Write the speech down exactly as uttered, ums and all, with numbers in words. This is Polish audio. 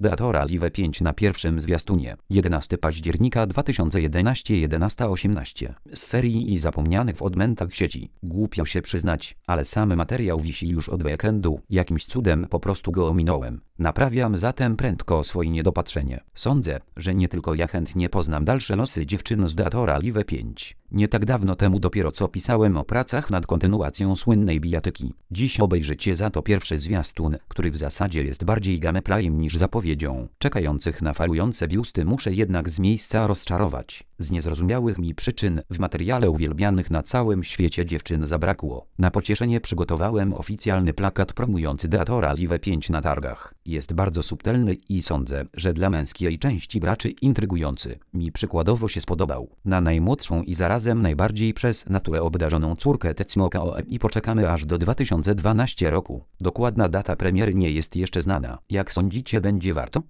Deatora Live pięć na pierwszym zwiastunie. jedenastego października dwa tysiące jedenastego jedenaście osiemnaście. Z serii i zapomnianych w odmętach sieci. Głupio się przyznać, ale sam materiał wisi już od weekendu. Jakimś cudem po prostu go ominąłem. Naprawiam zatem prędko swoje niedopatrzenie. Sądzę, że nie tylko ja chętnie poznam dalsze losy dziewczyn z Deatora Live pięć. Nie tak dawno temu dopiero co pisałem o pracach nad kontynuacją słynnej bijatyki. Dziś obejrzycie za to pierwszy zwiastun, który w zasadzie jest bardziej gameplayem niż zapowiedzią. Czekających na falujące biusty muszę jednak z miejsca rozczarować. Z niezrozumiałych mi przyczyn w materiale uwielbianych na całym świecie dziewczyn zabrakło. Na pocieszenie przygotowałem oficjalny plakat promujący Deatora Live pięć na targach. Jest bardzo subtelny i sądzę, że dla męskiej części graczy intrygujący. Mi przykładowo się spodobał. Na najmłodszą i zarazem najbardziej przez naturę obdarzoną córkę Tecmoka O M i poczekamy aż do dwa tysiące dwunastego roku. Dokładna data premiery nie jest jeszcze znana. Jak sądzicie, będzie warto?